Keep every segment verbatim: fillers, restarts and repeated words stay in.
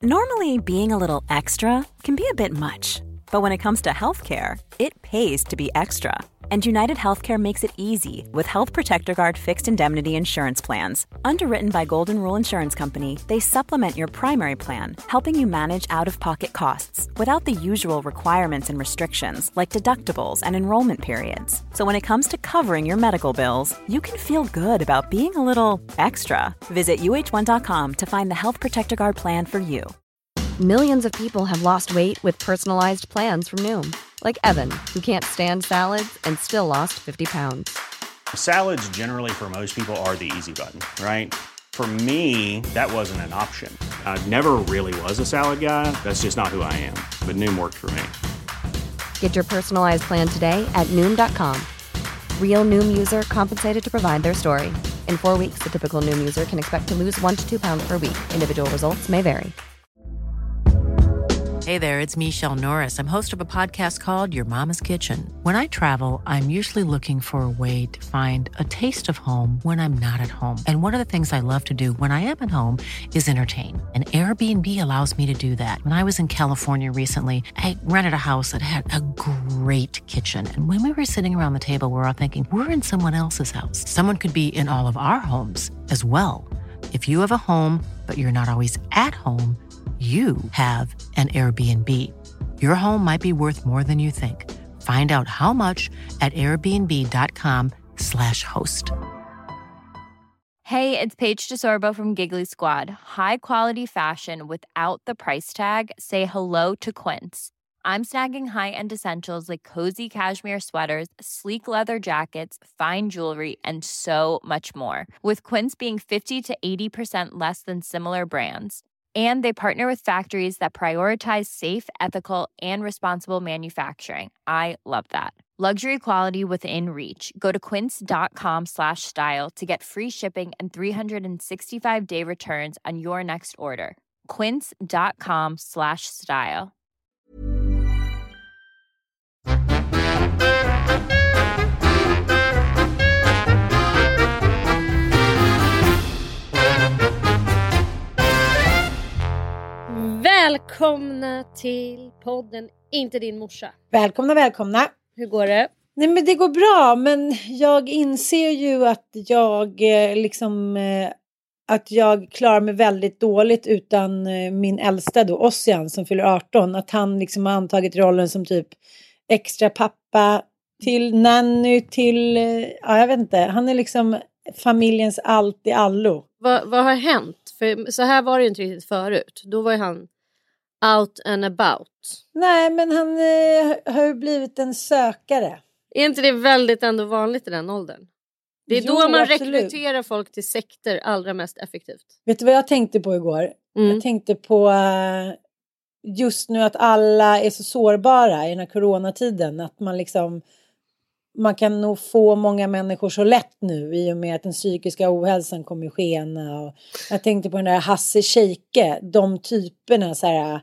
Normally, being a little extra can be a bit much, but when it comes to healthcare, it pays to be extra. And United Healthcare makes it easy with Health Protector Guard fixed indemnity insurance plans. Underwritten by Golden Rule Insurance Company, they supplement your primary plan, helping you manage out-of-pocket costs without the usual requirements and restrictions like deductibles and enrollment periods. So when it comes to covering your medical bills, you can feel good about being a little extra. Visit U H one dot com to find the Health Protector Guard plan for you. Millions of people have lost weight with personalized plans from Noom. Like Evan, who can't stand salads and still lost fifty pounds. Salads generally for most people are the easy button, right? For me, that wasn't an option. I never really was a salad guy. That's just not who I am. But Noom worked for me. Get your personalized plan today at Noom dot com. Real Noom user compensated to provide their story. In four weeks, the typical Noom user can expect to lose one to two pounds per week. Individual results may vary. Hey there, it's Michelle Norris. I'm host of a podcast called Your Mama's Kitchen. When I travel, I'm usually looking for a way to find a taste of home when I'm not at home. And one of the things I love to do when I am at home is entertain. And Airbnb allows me to do that. When I was in California recently, I rented a house that had a great kitchen. And when we were sitting around the table, we were all thinking, we're in someone else's house. Someone could be in all of our homes as well. If you have a home, but you're not always at home, you have an Airbnb. Your home might be worth more than you think. Find out how much at airbnb.com slash host. Hey, it's Paige DeSorbo from Giggly Squad. High quality fashion without the price tag. Say hello to Quince. I'm snagging high-end essentials like cozy cashmere sweaters, sleek leather jackets, fine jewelry, and so much more. With Quince being fifty to eighty percent less than similar brands. And they partner with factories that prioritize safe, ethical, and responsible manufacturing. I love that. Luxury quality within reach. Go to quince.com slash style to get free shipping and three sixty-five day returns on your next order. Quince.com slash style. Välkomna till podden Inte din morsa. Välkomna, välkomna. Hur går det? Nej, men det går bra, men jag inser ju att jag liksom att jag klarar mig väldigt dåligt utan min äldsta då, Ossian, som fyller arton. Att han liksom har antagit rollen som typ extra pappa till nanny, till, ja jag vet inte. Han är liksom familjens allt i allo. Va, vad har hänt? För så här var det ju inte riktigt förut. Då var ju han out and about. Nej, men han eh, har ju blivit en sökare. Är inte det väldigt ändå vanligt i den åldern? Det är jo, då man absolut. rekryterar folk till sekter allra mest effektivt. Vet du vad jag tänkte på igår? Mm. Jag tänkte på uh, just nu att alla är så sårbara i den här coronatiden. Att man liksom, man kan nog få många människor så lätt nu i och med att den psykiska ohälsan kommer skena. Och jag tänkte på den där Hasse Scheike, de typerna så här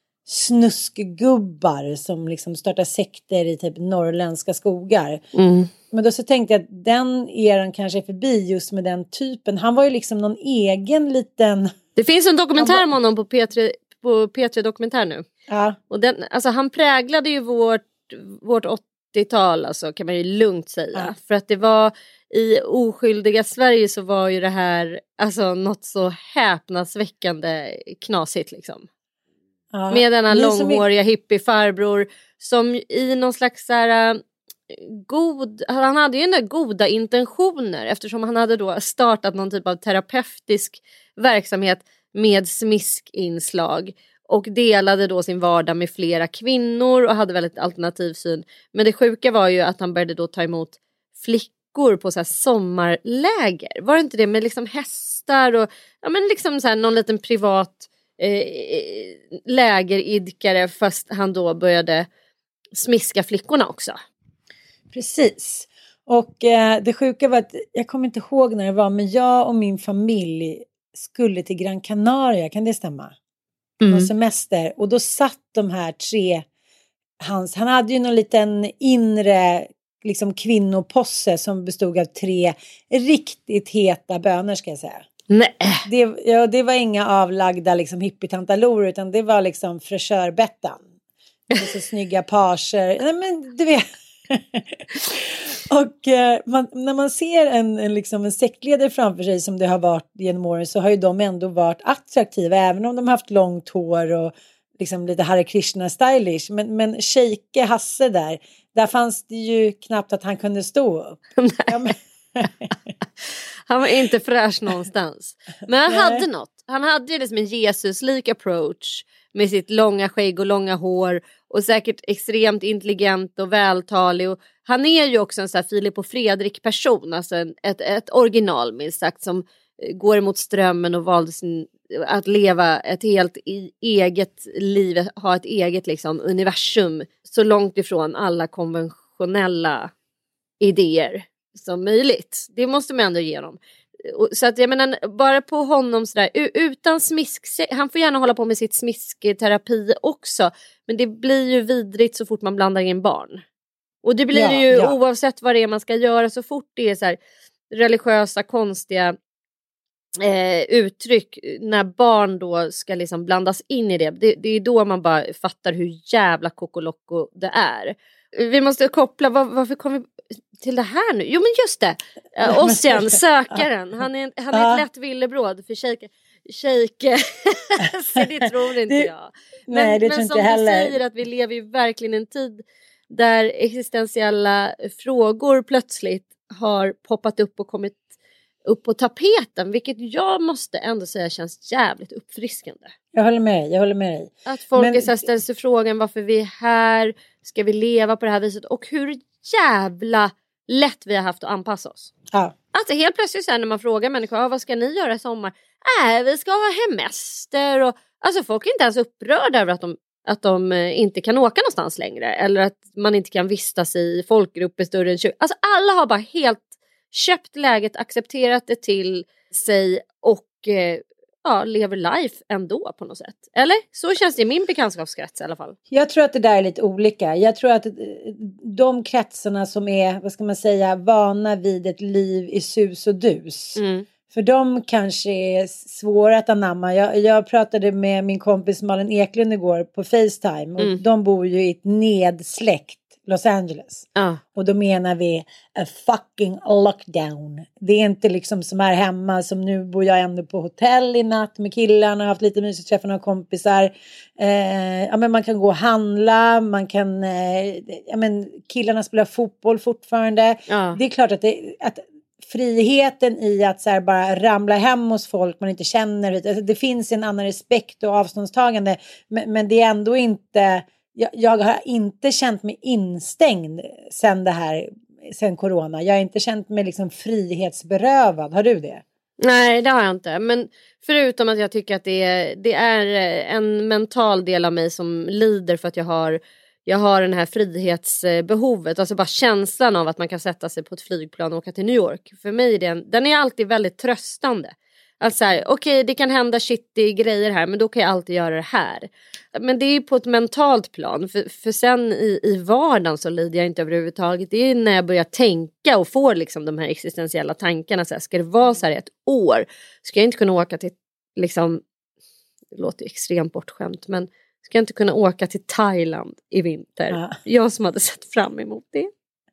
snuskgubbar som liksom startar sekter i typ norrländska skogar. Mm. Men då så tänkte jag att den eran kanske är förbi just med den typen. Han var ju liksom någon egen liten... Det finns en dokumentär om honom på P tre, på P tre Dokumentär nu. Ja. Och den, alltså han präglade ju vårt, vårt åttiotal, alltså kan man ju lugnt säga. Ja. För att det var i oskyldiga Sverige så var ju det här alltså något så häpnadsväckande knasigt liksom. Ja. Med denna långhåriga är... hippiefarbror som i någon slags så här, god, han hade ju ändå goda intentioner eftersom han hade då startat någon typ av terapeutisk verksamhet med smiskinslag och delade då sin vardag med flera kvinnor och hade väldigt alternativ syn. Men det sjuka var ju att han började då ta emot flickor på så här sommarläger. Var det inte det med liksom hästar och ja men liksom så här någon liten privat Eh, lägeridkare fast han då började smiska flickorna också. Precis. Och eh, det sjuka var att jag kommer inte ihåg när det var, men jag och min familj skulle till Gran Canaria, kan det stämma? Mm. På semester. Och då satt de här tre hans, han hade ju någon liten inre liksom kvinnoposse som bestod av tre riktigt heta bönor ska jag säga. Nej. Det, ja, det var inga avlagda liksom hippietantalor, utan det var liksom fräschörbettan. Det var så snygga pager. Nej, men du vet. Och eh, man, när man ser en, en, liksom en sektledare framför sig som det har varit genom åren, så har ju de ändå varit attraktiva, även om de har haft långt hår och liksom lite Hare Krishna stylish. Men, men Sheike Hasse där, där fanns det ju knappt att han kunde stå upp. Ja, men... Han var inte fräsch någonstans. Men han hade något. Han hade ju liksom en Jesus-lik approach med sitt långa skägg och långa hår. Och säkert extremt intelligent och vältalig. Och han är ju också en sån här Filip och Fredrik person. Alltså en, ett, ett original minst sagt, som går emot strömmen och valde sin, att leva ett helt i, eget liv. Ha ett eget liksom universum. Så långt ifrån alla konventionella idéer som möjligt. Det måste man ändå ge dem. Så att jag menar, bara på honom sådär, utan smisk, han får gärna hålla på med sitt smiskterapi också, men det blir ju vidrigt så fort man blandar in barn. Och det blir ja, ju ja. Oavsett vad det är man ska göra, så fort det är så här religiösa, konstiga eh, uttryck, när barn då ska liksom blandas in i det, det, det är då man bara fattar hur jävla kokolocko det är. Vi måste koppla, var, varför kom vi till det här nu? Jo men just det, uh, Ossian, sökaren, han är, han är ett lätt villebråd för Sheike. Sheike, så det tror inte det, jag. Men, nej, det men tror som inte du heller. säger, att vi lever ju verkligen en tid där existentiella frågor plötsligt har poppat upp och kommit upp på tapeten, vilket jag måste ändå säga känns jävligt uppfriskande. Jag håller med, jag håller med dig. Att folk Men... så här ställer sig frågan varför vi är här, ska vi leva på det här viset, och hur jävla lätt vi har haft att anpassa oss. Ja. Alltså helt plötsligt så här, när man frågar människor, ah, vad ska ni göra i sommar? Nej, äh, vi ska ha hemester. Och, alltså folk är inte ens upprörda över att de, att de eh, inte kan åka någonstans längre. Eller att man inte kan vistas i folkgrupper större än tjugo. Alltså alla har bara helt köpt läget, accepterat det till sig och eh, ja, lever life ändå på något sätt. Eller? Så känns det i min bekantskapskrets i alla fall. Jag tror att det där är lite olika. Jag tror att de kretsarna som är, vad ska man säga, vana vid ett liv i sus och dus. Mm. För de kanske är svåra att anamma. Jag, jag pratade med min kompis Malin Eklund igår på FaceTime. Och mm. de bor ju i ett nedsläckt Los Angeles. Uh. Och då menar vi a fucking lockdown. Det är inte liksom som här hemma, som nu bor jag ändå på hotell i natt med killarna, har haft lite mysigt, träffa några kompisar. Eh, ja, men man kan gå och handla, man kan, eh, ja, men killarna spelar fotboll fortfarande. Uh. Det är klart att, det, att friheten i att så här bara ramla hem hos folk man inte känner, alltså det finns en annan respekt och avståndstagande, men, men det är ändå inte... Jag, jag har inte känt mig instängd sen det här, sen corona. Jag har inte känt mig liksom frihetsberövad. Har du det? Nej, det har jag inte. Men förutom att jag tycker att det är, det är en mental del av mig som lider för att jag har, jag har den här frihetsbehovet. Alltså bara känslan av att man kan sätta sig på ett flygplan och åka till New York. För mig är den, den är alltid väldigt tröstande. Alltså okej, okay, det kan hända shitty grejer här, men då kan jag alltid göra det här. Men det är på ett mentalt plan. För, för sen i, i vardagen så lider jag inte överhuvudtaget. Det är när jag börjar tänka och får liksom de här existentiella tankarna. Så här, ska det vara så här ett år? Ska jag inte kunna åka till, liksom, det låter extremt bortskämt, men ska jag inte kunna åka till Thailand i vinter? Ja. Jag som hade sett fram emot det.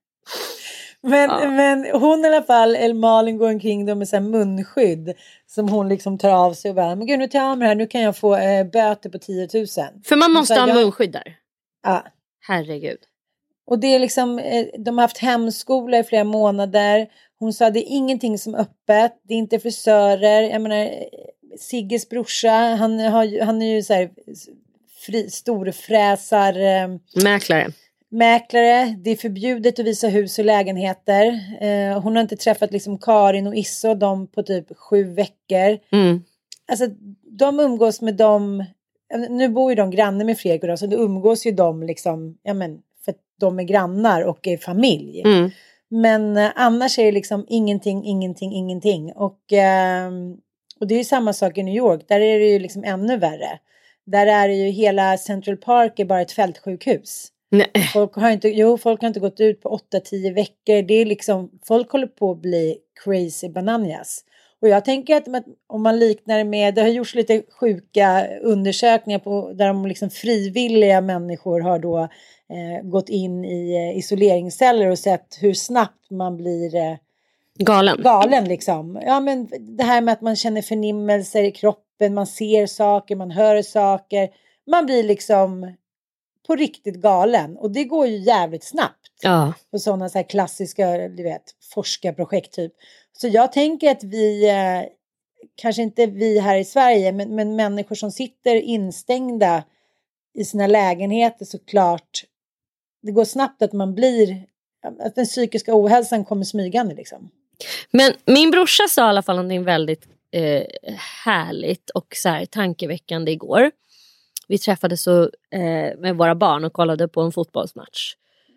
Men, ja. men hon i alla fall, El Malin, går omkring då med så här munskydd som hon liksom tar av sig och bara, men gud, nu tar jag av mig det här, nu kan jag få eh, böter på tio tusen. För man måste ha jag... munskydd där. Ja. Herregud. Och det är liksom, eh, de har haft hemskola i flera månader. Hon sa, det är ingenting som är öppet, det är inte frisörer. Jag menar, Sigges brorsa, han, har, han är ju så här fri, storfräsar. Eh, Mäklare. Mäklare, det är förbjudet att visa hus och lägenheter. Eh, hon har inte träffat liksom Karin och Issa och dem på typ sju veckor. Mm. Alltså de umgås med dem. Nu bor ju de grannar med Fredrik och då, så då umgås ju de liksom, ja men för att de är grannar och är familj. Mm. Men eh, annars är det liksom ingenting, ingenting, ingenting. Och, eh, och det är ju samma sak i New York. Där är det ju liksom ännu värre. Där är det ju hela Central Park är bara ett fältsjukhus. Nej. Folk har inte, jo, folk har inte gått ut på åtta tio veckor. Det är liksom, folk håller på att bli crazy bananas. Och jag tänker att om man liknar det med, det har gjorts lite sjuka undersökningar på, där de liksom frivilliga människor har då eh, gått in i eh, isoleringsceller och sett hur snabbt man blir eh, galen. Galen liksom. Ja, men det här med att man känner förnimmelser i kroppen, man ser saker, man hör saker. Man blir liksom på riktigt galen. Och det går ju jävligt snabbt. Ja. På sådana så här klassiska, du vet, forskarprojekt typ. Så jag tänker att vi, eh, kanske inte vi här i Sverige, men, men människor som sitter instängda i sina lägenheter såklart. Det går snabbt att man blir, att den psykiska ohälsan kommer smygande liksom. Men min brorsa sa i alla fall någonting väldigt eh, härligt och så här tankeväckande igår. Vi träffades så, eh, med våra barn och kollade på en fotbollsmatch.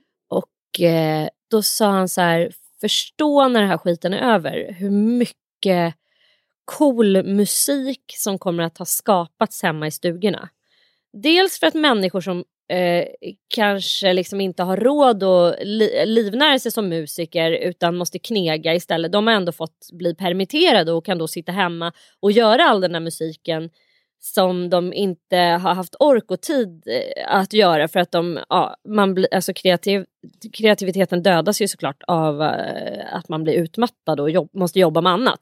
Och eh, då sa han så här, förstå när den här skiten är över hur mycket cool musik som kommer att ha skapats hemma i stugorna. Dels för att människor som eh, kanske liksom inte har råd att li- livnära sig som musiker utan måste knega istället. De har ändå fått bli permitterade och kan då sitta hemma och göra all den här musiken som de inte har haft ork och tid att göra för att de, ja, man blir, alltså kreativ, kreativiteten dödas ju såklart av uh, att man blir utmattad och jobb, måste jobba med annat.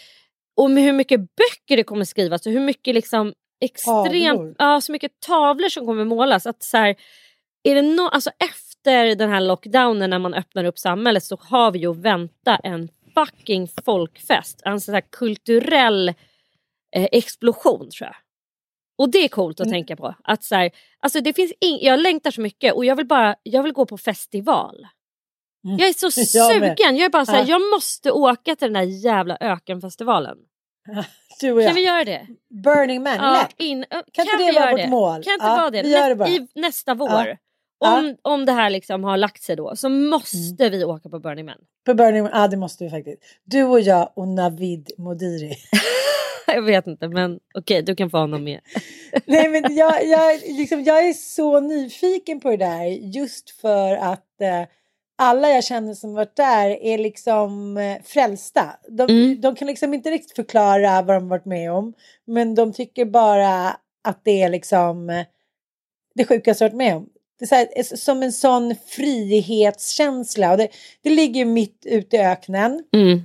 Och med hur mycket böcker det kommer skrivas och hur mycket liksom extremt, ja, så mycket tavlor som kommer målas att så här, är det no, alltså efter den här lockdownen när man öppnar upp samhället så har vi ju att vänta en fucking folkfest, en sån här kulturell eh, explosion tror jag. Och det är coolt att mm. tänka på. Att så här, alltså det finns in, jag längtar så mycket och jag vill bara, jag vill gå på festival. Mm. Jag är så sugen. Jag är bara så här, ja. jag måste åka till den här jävla ökenfestivalen. Du och jag. Kan vi göra det? Burning Man, ja, in, uh, kan, kan inte det vara vårt det? mål? Kan inte ja, vara det? Vi gör det bara. I nästa vår. Ja. Om, ja. om det här liksom har lagt sig då så måste mm. vi åka på Burning Man. På Burning Man, ja det måste vi faktiskt. Du och jag och Navid Modiri. Jag vet inte, men okej, du kan få honom med. Nej, men jag, jag, liksom, jag är så nyfiken på det där. Just för att eh, alla jag känner som varit där är liksom eh, frälsta. De, mm. de kan liksom inte riktigt förklara vad de varit med om. Men de tycker bara att det är liksom eh, det sjukaste jag varit med om. Det är så här, som en sån frihetskänsla. Och det, det ligger mitt ute i öknen. Mm.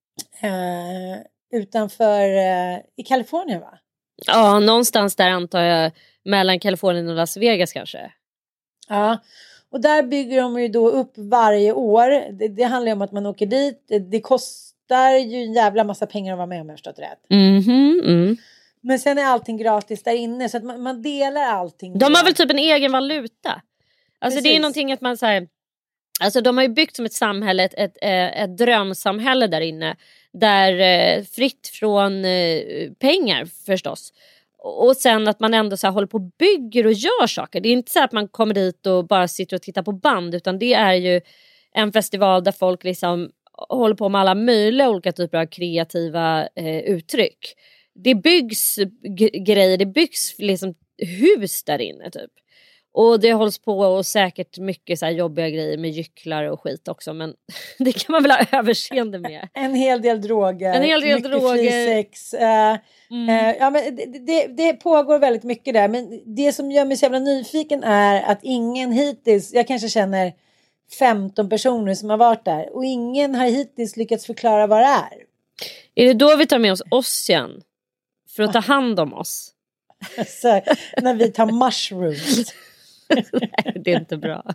Eh, utanför eh, i Kalifornien va? Ja, någonstans där antar jag mellan Kalifornien och Las Vegas kanske. Ja, och där bygger de ju då upp varje år. Det, det handlar ju om att man åker dit. Det, det kostar ju en jävla massa pengar att vara med om jag förstått rätt. Mm-hmm, mm. Men sen är allting gratis där inne så att man, man delar allting. De har väl typ en egen valuta. Alltså Precis. Det är någonting att man säger. Alltså de har ju byggt som ett samhälle, ett, ett, ett drömsamhälle där inne. Där eh, fritt från eh, pengar förstås. Och sen att man ändå så här håller på och bygger och gör saker. Det är inte så att man kommer dit och bara sitter och tittar på band. Utan det är ju en festival där folk liksom håller på med alla möjliga olika typer av kreativa eh, uttryck. Det byggs g- grejer, det byggs liksom hus där inne typ. Och det hålls på och säkert mycket så här jobbiga grejer med gycklar och skit också. Men det kan man väl ha överseende med. En hel del droger. En hel del mycket droger. Fri sex. Uh, mm. uh, ja, men det, det, det pågår väldigt mycket där. Men det som gör mig så jävla nyfiken är att ingen hittills, jag kanske känner femton personer som har varit där. Och ingen har hittills lyckats förklara vad det är. Är det då vi tar med oss Ossian? För att ta hand om oss? Så, när vi tar mushrooms. Nej, det är inte bra.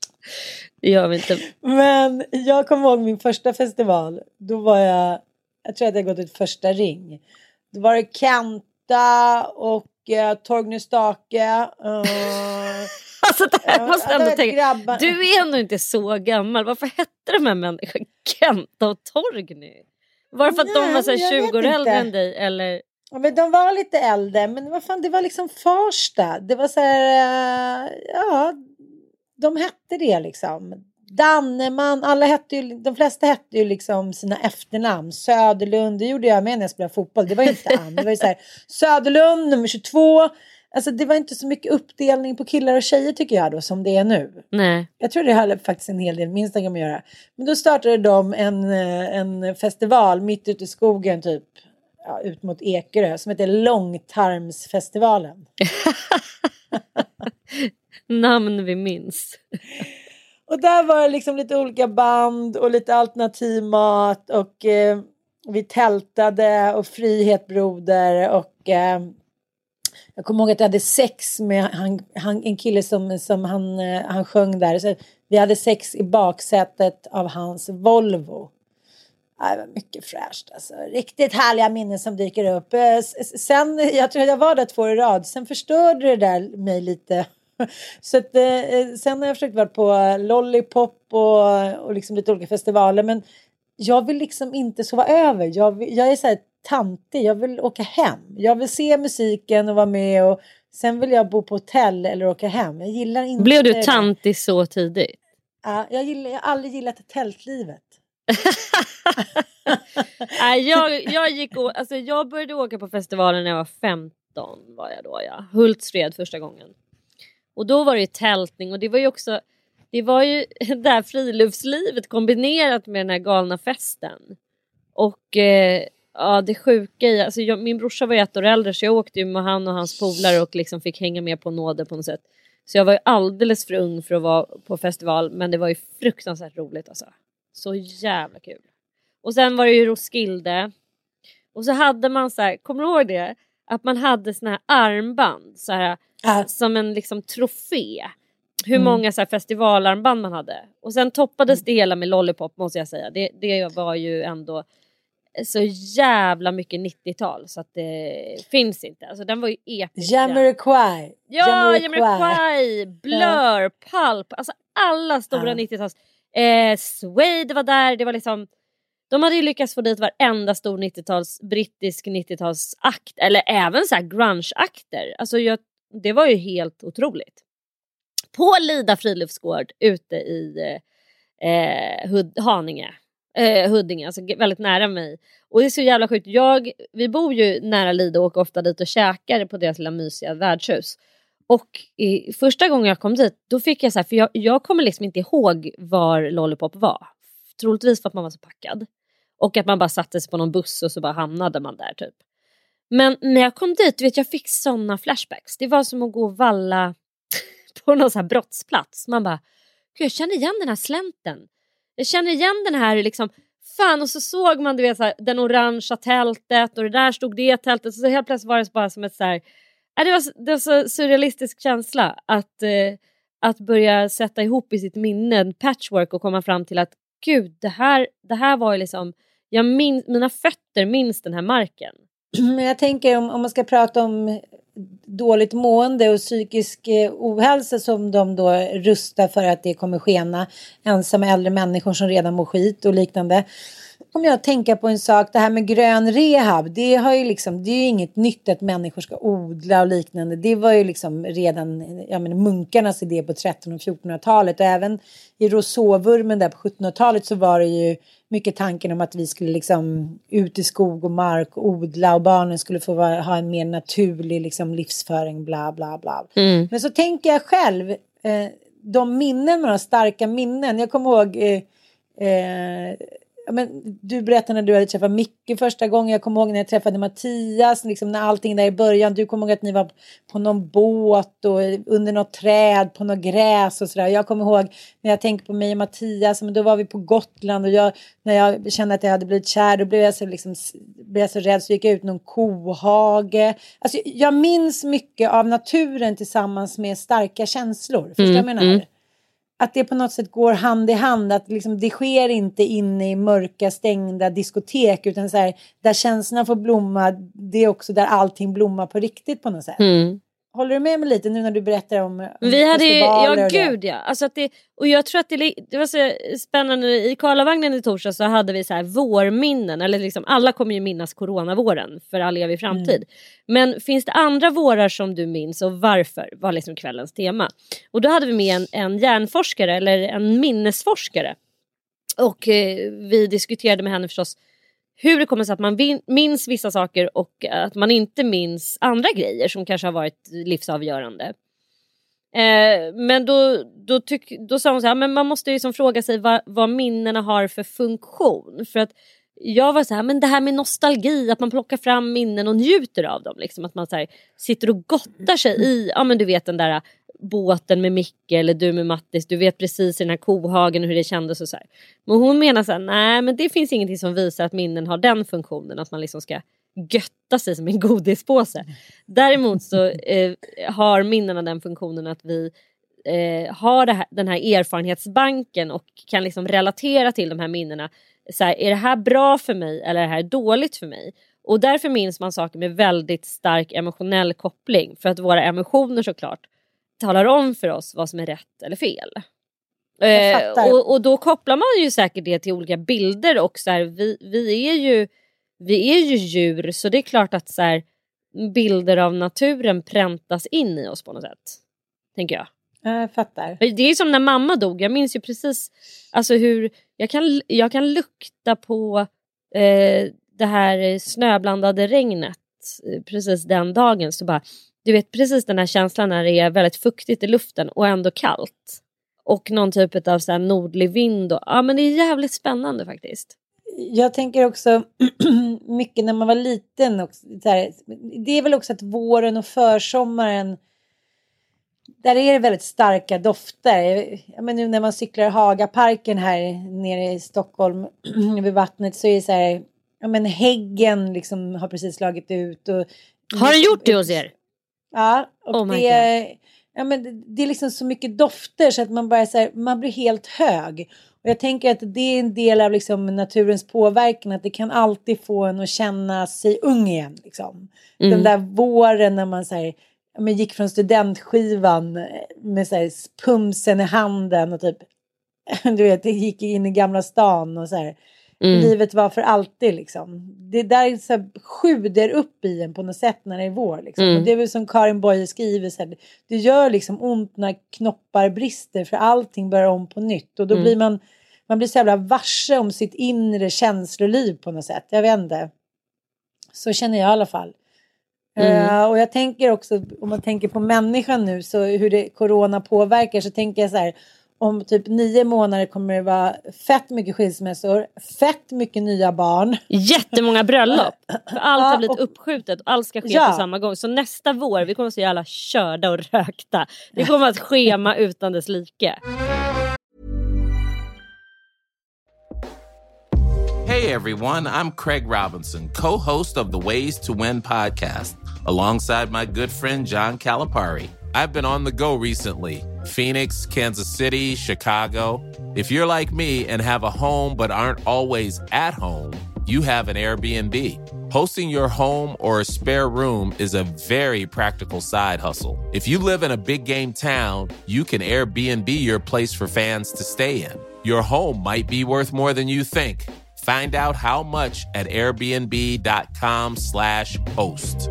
Det gör vi inte. Men jag kommer ihåg min första festival. Då var jag, jag tror att jag gått ut första ring. Då var det Kenta och uh, Torgny Stake. Uh, alltså det här uh, måste jag ändå tänka. Grabbar. Du är ändå inte så gammal. Varför hette de här människorna Kenta och Torgny? Var det för att Nej, de var så här tjugo år äldre än dig? Eller? Ja, men de var lite äldre. Men vad fan, det var liksom Farsta. Det var så här, uh, ja, de hette det liksom. Danneman, alla hette ju, de flesta hette ju liksom sina efternamn. Söderlund, det gjorde jag med när jag spelade fotboll. Det var ju inte Ann, det var ju så här, Söderlund nummer tjugotvå. Alltså det var inte så mycket uppdelning på killar och tjejer tycker jag då som det är nu. Nej. Jag tror det hade faktiskt en hel del minst kan man göra. Men då startade de en, en festival mitt ute i skogen typ. ja, ut mot Ekerö som heter Långtarmsfestivalen. Namn vi minns. Och där var det liksom lite olika band och lite alternativ mat och eh, vi tältade och Frihet Broder och eh, jag kommer ihåg att jag hade sex med han, han, en kille som, som han, eh, han sjöng där. Så vi hade sex i baksätet av hans Volvo. Det var mycket fräscht alltså. Riktigt härliga minnen som dyker upp. Sen, jag tror att jag var där två i rad. Sen förstörde det där mig lite. Så att, sen har jag försökt vara på Lollipop och, och liksom lite olika festivaler. Men jag vill liksom inte sova över. Jag, vill, jag är så här tantig. Jag vill åka hem. Jag vill se musiken och vara med. Och sen vill jag bo på hotell eller åka hem. Jag gillar inte... Blev du tantig så tidigt? Ja, jag, gillar, jag har aldrig gillat tältlivet. Nej, jag, jag, gick och, alltså jag började åka på festivalen när jag var femton. Var jag då, ja. Hultsfred första gången. Och då var det ju tältning. Och det var ju också... Det var ju det här friluftslivet kombinerat med den här galna festen. Och eh, ja, det sjuka i... Alltså jag, min brorsa var ju ett år äldre så jag åkte ju med han och hans polare och liksom fick hänga med på nåde på något sätt. Så jag var ju alldeles för ung för att vara på festival. Men det var ju fruktansvärt roligt alltså. Så jävla kul. Och sen var det ju Roskilde. Och så hade man så här, kommer du ihåg det? Att man hade såna här armband. Så här, äh. Som en liksom trofé. Hur mm. många så här festivalarmband man hade. Och sen toppades mm. det hela med Lollipop måste jag säga. Det, det var ju ändå så jävla mycket nittiotal. Så att det finns inte. Alltså den var ju episk. Jamiroquai. Ja, Jamiroquai. Blur, ja. Pulp. Alltså alla stora ja. nittio-tals. Eh, Suede var där. Det var liksom... De hade ju lyckats få dit varenda stor nittio-tals, brittisk nittio-talsakt. Eller även så här grunge-akter. Alltså jag, det var ju helt otroligt. På Lida friluftsgård ute i eh, Hud, Haninge. Eh, Huddinge, alltså väldigt nära mig. Och det är så jävla sjukt. Jag, vi bor ju nära Lida och åker ofta dit och käkar på deras lilla mysiga värdshus. Och i, första gången jag kom dit, då fick jag så här, för jag, jag kommer liksom inte ihåg var Lollipop var. Troligtvis för att man var så packad. Och att man bara satte sig på någon buss och så bara hamnade man där typ. Men när jag kom dit, vet jag fick såna flashbacks. Det var som att gå och valla på någon så här brottsplats. Man bara, gud jag känner igen den här slänten. Jag känner igen den här liksom, fan och så såg man du vet så här, den orangea tältet och det där stod det tältet. Så helt plötsligt var det bara som ett så här, äh, det var, det var så surrealistisk känsla att, eh, att börja sätta ihop i sitt minne en patchwork och komma fram till att gud, det här, det här var ju liksom, jag min, mina fötter minns den här marken. Men jag tänker om, om man ska prata om dåligt mående och psykisk eh, ohälsa som de då rustar för att det kommer skena, ensamma äldre människor som redan mår skit och liknande. Om jag tänker på en sak, det här med grön rehab, det har ju liksom, det är ju inget nytt att människor ska odla och liknande. Det var ju liksom redan, jag menar, munkarnas idé på trettonhundra- och fjortonhundratalet. Och även i Rousseau-vurmen där på sjuttonhundratalet så var det ju mycket tanken om att vi skulle liksom ut i skog och mark och odla och barnen skulle få vara, ha en mer naturlig liksom livsföring, bla bla bla. Mm. Men så tänker jag själv, eh, de minnen man har, starka minnen. Jag kommer ihåg... Eh, eh, men du berättade när du hade träffat Micke första gången. Jag kommer ihåg när jag träffade Mattias. Liksom när allting där i början. Du kommer ihåg att ni var på någon båt. Och under något träd. På något gräs och sådär. Jag kommer ihåg när jag tänkte på mig och Mattias. Men då var vi på Gotland. Och jag, när jag kände att jag hade blivit kär. Då blev jag så, liksom, blev jag så rädd. Så gick jag ut någon kohage. Alltså, jag minns mycket av naturen tillsammans med starka känslor. Förstår du mm, vad jag menar? Mm. Att det på något sätt går hand i hand. Att liksom, det sker inte inne i mörka stängda diskotek. Utan så här, där känslorna får blomma. Det är också där allting blommar på riktigt på något sätt. Mm. Håller du med mig lite nu när du berättar om, om vi hade ju, ja gud ja. Alltså att det, och jag tror att det, det var så spännande. I Karlavagnen i torsdag så hade vi så här vårminnen. Eller liksom, alla kommer ju minnas coronavåren för all evig framtid. Mm. Men finns det andra vårar som du minns och varför var liksom kvällens tema. Och då hade vi med en, en hjärnforskare eller en minnesforskare. Och eh, vi diskuterade med henne förstås hur det kommer sig att man minns vissa saker och att man inte minns andra grejer som kanske har varit livsavgörande. Eh, men då, då, tyck, då sa hon så här, men man måste ju liksom fråga sig vad, vad minnena har för funktion. För att jag var så här, men det här med nostalgi, att man plockar fram minnen och njuter av dem. Liksom, att man så här, sitter och gottar sig i, ja men du vet den där båten med Micke eller du med Mattis. Du vet precis i den här kohagen hur det kändes och så här. Men hon menar så här, nej men det finns ingenting som visar att minnen har den funktionen. Att man liksom ska götta sig som en godispåse. Däremot så eh, har minnena den funktionen att vi eh, har det här, den här erfarenhetsbanken och kan liksom relatera till de här minnena. Så här, är det här bra för mig eller är det här dåligt för mig? Och därför minns man saker med väldigt stark emotionell koppling. För att våra emotioner såklart talar om för oss vad som är rätt eller fel. Eh, och, och då kopplar man ju säkert det till olika bilder. Och så här, vi, vi, är ju, vi är ju djur, så det är klart att så här, bilder av naturen präntas in i oss på något sätt. Tänker jag. Jag fattar. Det är som när mamma dog. Jag minns ju precis alltså hur jag kan, jag kan lukta på eh, det här snöblandade regnet precis den dagen. Så bara, du vet precis den här känslan när det är väldigt fuktigt i luften och ändå kallt. Och någon typ av så här nordlig vind. Och, ja men det är jävligt spännande faktiskt. Jag tänker också mycket när man var liten. Också, så här, det är väl också att våren och försommaren, där är det väldigt starka dofter. Ja, men nu när man cyklar Hagaparken här nere i Stockholm vid vattnet så är det så här, ja men häggen liksom har precis slagit ut. Och, har den gjort det hos er? Ja, och oh det, är, ja, men det, det är liksom så mycket dofter så att man bara så här, man blir helt hög. Och jag tänker att det är en del av liksom naturens påverkan, att det kan alltid få en att känna sig ung igen. Liksom. Mm. Den där våren när man så här, men gick från studentskivan med så här pumsen i handen och typ, du vet, det gick in i Gamla stan och så här. Mm. Livet var för alltid liksom. Det där så här, sjuder upp i en på något sätt när det är vår liksom. Mm. Och det är väl som Karin Boye skriver så här, det gör liksom ont när knoppar brister för allting börjar om på nytt. Och då mm. blir man, man blir så jävla varse om sitt inre känsloliv på något sätt. Jag vet inte. Så känner jag i alla fall. Mm. Uh, och jag tänker också, om man tänker på människan nu, så hur det corona påverkar, så tänker jag så här, om typ nio månader kommer det vara fett mycket skilsmässor, fett mycket nya barn. Jättemånga bröllop. För allt har blivit och, uppskjutet och allt ska ske ja. på samma gång. Så nästa vår, vi kommer att se alla körda och rökta. Det kommer att schema utan dess like. Hey everyone, I'm Craig Robinson, co-host of the Ways to Win podcast, alongside my good friend John Calipari. I've been on the go recently. Phoenix, Kansas City, Chicago. If you're like me and have a home but aren't always at home, you have an Airbnb. Hosting your home or a spare room is a very practical side hustle. If you live in a big game town, you can Airbnb your place for fans to stay in. Your home might be worth more than you think. Find out how much at airbnb.com slash host.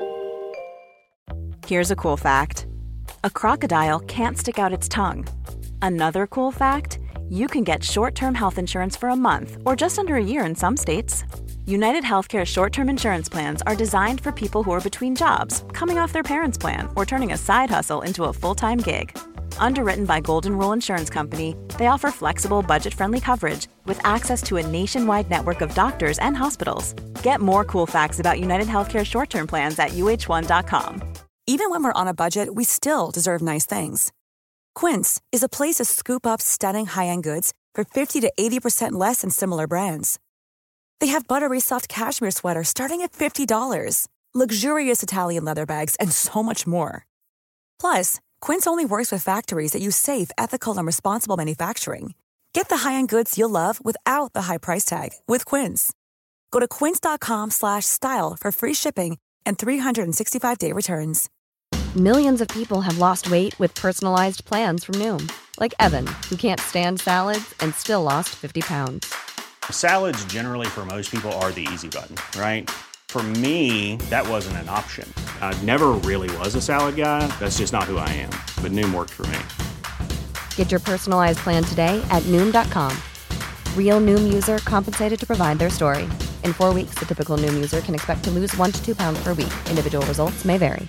Here's a cool fact. A crocodile can't stick out its tongue. Another cool fact, you can get short-term health insurance for a month or just under a year in some states. United Healthcare short-term insurance plans are designed for people who are between jobs, coming off their parents' plan, or turning a side hustle into a full-time gig. Underwritten by Golden Rule Insurance Company, they offer flexible, budget-friendly coverage with access to a nationwide network of doctors and hospitals. Get more cool facts about United Healthcare short-term plans at U H one dot com. Even when we're on a budget, we still deserve nice things. Quince is a place to scoop up stunning high-end goods for fifty to eighty percent less than similar brands. They have buttery soft cashmere sweaters starting at fifty dollars, luxurious Italian leather bags, and so much more. Plus, Quince only works with factories that use safe, ethical, and responsible manufacturing. Get the high-end goods you'll love without the high price tag with Quince. Go to quince.com slash style for free shipping and three sixty-five day returns. Millions of people have lost weight with personalized plans from Noom. Like Evan, who can't stand salads and still lost fifty pounds. Salads generally for most people are the easy button, right? For me, that wasn't an option. I never really was a salad guy. That's just not who I am. But Noom worked for me. Get your personalized plan today at Noom dot com. Real Noom user compensated to provide their story. In four weeks, the typical Noom user can expect to lose one to two pounds per week. Individual results may vary.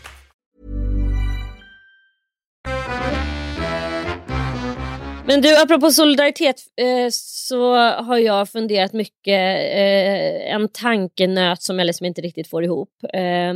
Men du, apropå solidaritet eh, så har jag funderat mycket, eh, en tankenöt som jag liksom inte riktigt får ihop. Eh,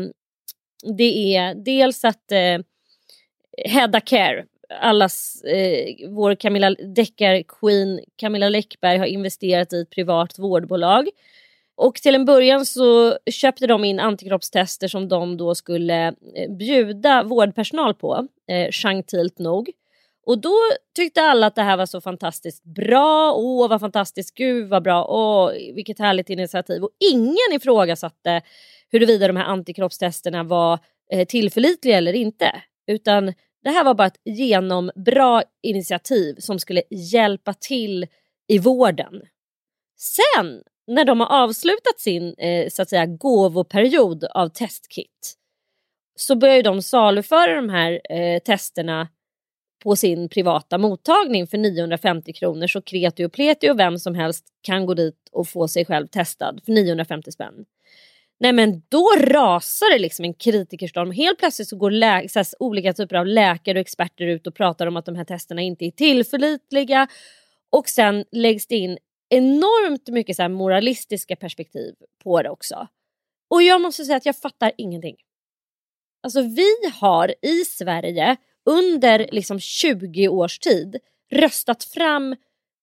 det är dels att eh, Hedda Care, allas, eh, vår Camilla Deckar-queen Camilla Läckberg har investerat i ett privat vårdbolag. Och till en början så köpte de in antikroppstester som de då skulle eh, bjuda vårdpersonal på, eh, gentilt nog. Och då tyckte alla att det här var så fantastiskt bra. Åh, vad fantastiskt. Gud, vad bra. Åh, vilket härligt initiativ. Och ingen ifrågasatte huruvida de här antikroppstesterna var eh, tillförlitliga eller inte. Utan det här var bara ett genombra initiativ som skulle hjälpa till i vården. Sen, när de har avslutat sin eh, så att säga gåvoperiod av testkit, så börjar de saluföra de här eh, testerna på sin privata mottagning för niohundrafemtio kronor, så kreti och pleti och vem som helst kan gå dit och få sig själv testad för niohundrafemtio spänn. Nej, men då rasar det liksom en kritikerstorm. Helt plötsligt så går lä- så här, olika typer av läkare och experter ut och pratar om att de här testerna inte är tillförlitliga. Och sen läggs det in enormt mycket så här moralistiska perspektiv på det också. Och jag måste säga att jag fattar ingenting. Alltså vi har i Sverige under liksom tjugo års tid röstat fram